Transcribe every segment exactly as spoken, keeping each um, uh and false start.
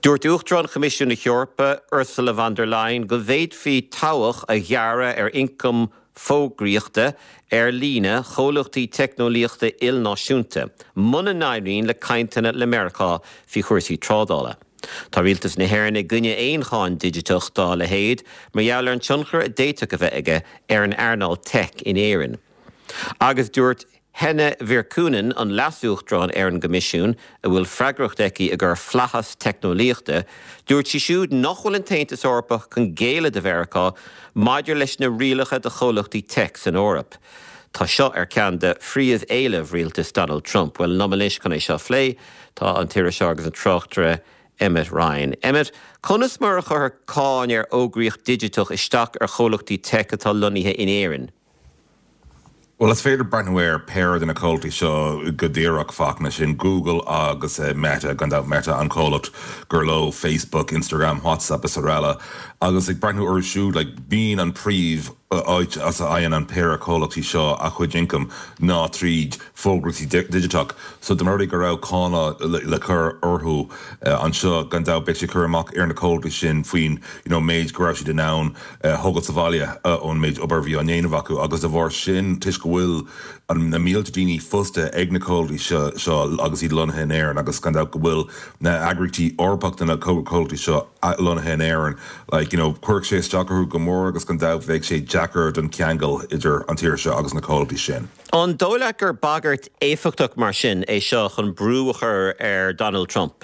Dúirt uachtarán Comisiún na Eorpa Ursula von der Leyen go bhféad fí tábhacht a ghearra ar incum fógraíochta ar líne chomhlachtaí teicneolaíochta ilnáisiúnta, muna n-éiríonn le cainteanna le Mearchá fi chuirsaí trádála. Tá rialtas na hÉireann ag gcoinne aoncháin digiteach dá le héad, mar gheall ar an tionchar a déiteach a bheith aige ar an airneall tech in Éireann. Agus dúirt Henne Verkunen an lasúchtrán ar an Comisiún a bhfuil freagracht eici a gur flachas teicneolaíochta, dúirt sí siúd nach bhfuil an taontas Eorpa chun géile de Mhearchá maidir leis na rialacha de chomhlachtaí tech san Eorp. Tá seo ar ceann de phríomh éileamh rialtas Donald Trump, well nomalais chun é seo phlé, tá an tíre seo agus an trochtere Emmett Ryan. Emmett, conas mar a chur cáin ar ógríocht digiteach isteach ar chomhlachtaí tech atá loníthe in Éireann? Well, it's féidir barnhuir péir in a culty seo go dtíreach fácna sin Google agus uh, Meta, gan out Meta an cólacht gur lo Facebook, Instagram, WhatsApp is arella. Agus ag barnhu ur siúd, like, bín an príomh áit as a aon an péir cólachtaí seo a chuid income ná tríd fógraí digiteach. So the murdy go raibh cána le chur orthú an seo gan dá bit sé chur amach ar na cólachtaí sin faoin, you know, méid go raibh si den nán thugad sa bhaile ón méid obair bhí an éanamh acu agus a bhór sin tuis go bhfuil an na mílte daoine fusta ag na cólachtaí seo agus iad lonathe in Éireann agus gan dá go bhfuil na agrítí orpachta na cólachtaí seo lonathe in Éireann, like, you know, cuirc sé steachú go mór agus gan dá bheith sé Jackar don ceangal idir an tíir seo agus na cólachtaí sin. An dóla gur bagart éifeachtach mar sin é seo chun brúachar ar Donald Trump.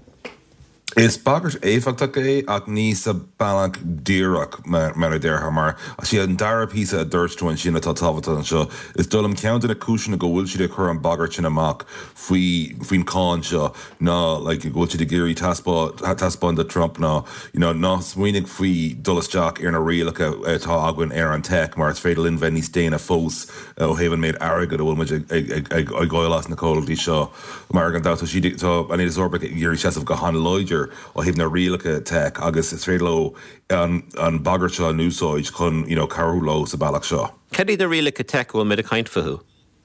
Is bagart éifeachtach é ach níos a bailach díreach mar a dtéartha mar a si an dara písa a dúirtúin sin atá tábhata an seo. Is dul am ceantain na cúisina go bhfuil siad a chur an bagart sin amach faoin cáin seo ná, like, go bhfuil siad a géirí taspáin de Trump ná, you know, ná smuoinnig faoi dulasteach ar na rialacha tá agann ar an tech mar is féidir linn bheith níos déana fós ó haibhann méid airgad a bhfuil muid ag gáileas na cólachtaí seo. Mar an dáta si tá an éidir Zorba géirí seasamh go hána loidir ó híb na rialacha tech agus is féidir lo an an bagart seo núsáid chun, you know, carú lo sa bailach seo. Cad iad na rialacha tech bhfuil mid a caint fathú?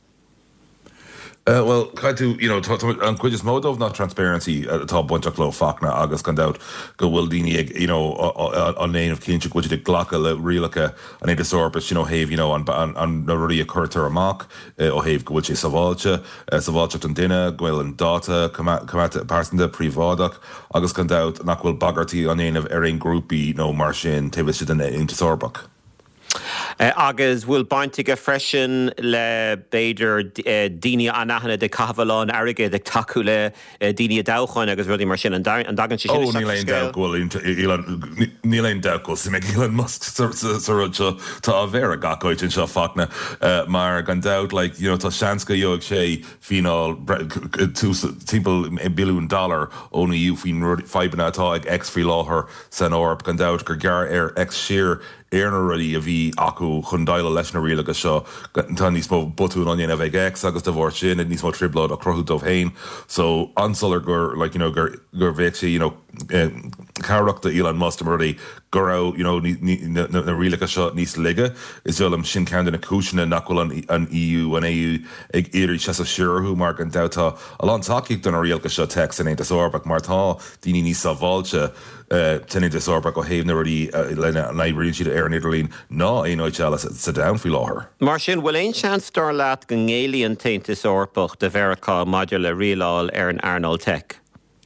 Uh, well, kind of, you know, an cuid is módómh ná transparency atá buintach lo fachna agus gan dát go bhfuil daoine ag, you know, an éanamh cinnte go ag ghlacha le rialacha an éidir Zorpas, you know, haibh, you know, an na ruí a chuirtar amach ó haibh go bhfuil sé saváilte, saváilte an duine, gohfuil an dáta cumata pásanta príomhádach agus gan dát nach bhfuil bagartaí an éanamh ar ein grúpi nó mar sin taobh siad an éanta Zorbach. Uh, agus bhfuil baintige freisin le beidir uh, daoine anachna de Cavalán airige de taú le uh, daoine a dáchain agus rudí mar sin an dagan si sin. Oh, ní leon dágóil ní leon dágóil si meg Elon Musk sarúte tá a bhéir a gacóid in seo fachna mar gan dát, like, you know, tá seansca dheog sé fínál timppel bilún dollar óna dú fín fibanna atá ag ex frí láthair san Eorp gan dát gur gear ar ex siar éarna ruí a bhí acu chun daile leis na rialacha seo tá níos mó botún an dhéanamh ag ex agus de bhór sin a níos mó triblad a crothú dómh hain. So ansalar gur, like, you know, gur gur bhéh sé, you know, carachta Elon Musk marí gur raibh, you know, na rialacha seo níos lige is dul am sin ceann na cúisina nach bhfuil an E U an A U ag éirí se a siúrthú mar an dátá a lá takeíocht don rialacha seo text in éantas Orbach mar tá daoine níos sábháilte tin éantas Orbach ó haimh na ruí lena na rion siad ar an Idirlín ná aon áid sa down fí láthair. Mar sin bhfuil aon seans dar leat go ngéalaíonn taontas Orbach de Mhearchá maidir le rialáil ar an airneall tech.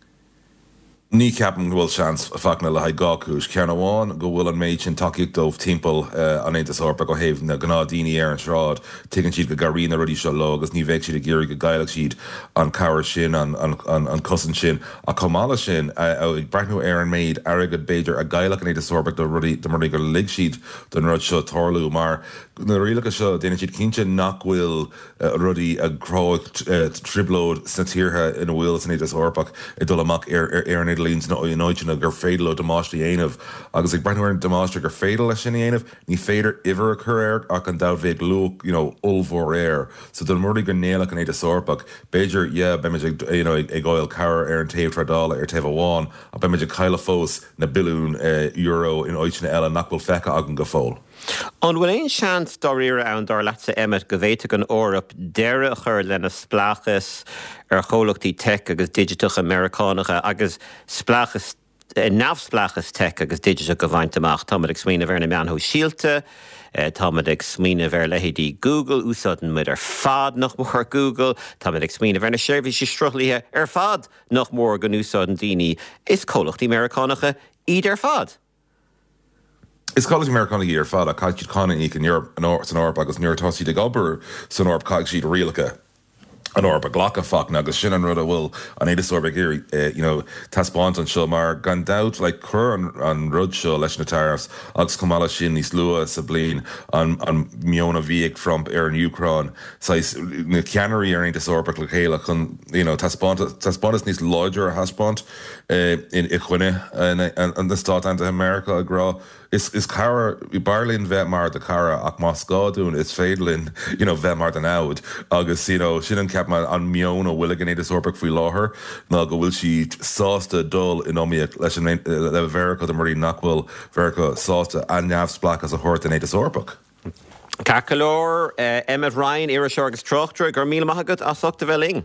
Ní ceapan bhfuil seans fachna le haid gácúis ceann amháin go bhfuil an méid sin takeíocht dómh timppel an éantas Orbach ó haimh na gná daoine ar an sráid tuigeann siad go garína ruí seo lo agus ní bheidh siad a géirí go gaiileach siad an cabhar sin an cosan sin a comála sin ag breithnú ar an méid airgad beidir a gaiileach an éantas Orbach do ruí do marí gur lig siad don rud seo tarlú mar na rialacha seo déanann siad cinnte nach bhfuil rudaí a chráid triblód sa tíortha ina bhfuil san éantas Orbach i dul amach ar an Líns na óideanna gur féidir ó damáistí dhéanamh agus ag breithnúir an damáiste gur féidir leis sin dhéanamh ní féidir ihar a chur air ach an dábh bhéh luach, you know, ulmhór air. So don muirdaí gur néalach an éantas Orbach beidir, yeah, be meid ag, you know, ag gáil cabhar ar an taobh tradála ar taobh amháin a be meid ag caile fós na bilún euro in óideanna eile nach bhfuil fecha agan go fóil. An bhfuil éon sean storíire ann dar leatsa Emmet go bhhéite an órap deire chur lena splachas ar cholachtaí tech agus digitach Americánacha agus splachas nafsplachas tech agus digital go bhaint amach táid ag smína bhar na meanthó síolte, táid ag smína bhar lehéadí Google úsáidan muid ar fad nach mór Google, táid ag smína bhar na seirbhísí struthlaithe ar fad nach mór go úsáidan daoine is cholachtaí Americánacha iad ar fad. Is College Americana ar fad a caiid cána í an Europe an orb agus nuirtáí de gobar san orb caiig siad rialacha an orb a ghlacha fach agus sin an rud a bhfuil an éidir orb géir taspáint an seo mar gan dat le chur an rud seo leis na tariffs agus cumála sin níos lua sa blian an mionna bhíag fromp ar an Ucrán na ceanirí ar éidir orb le chéile chun taspáintas níos láidir a haspáint in i chuine an na Stát Anta America a grá. Is is cara i barlín bheith mar de cara ach más gáún is féidlinn you know, bheith mar den áid agus you know, sin an ceap an mionna bhfuil gan éidir orpach faoi láthair ná go bhfuil siad sásta dul in óíoch leis le bhecha a marí nachhfuil bhecha sásta a neamhsplach as a thuirt in éidir orpach. Cacalór, Emmet Ryan, Irish agus Trochtra, gur míle maithagad a sochta bheling.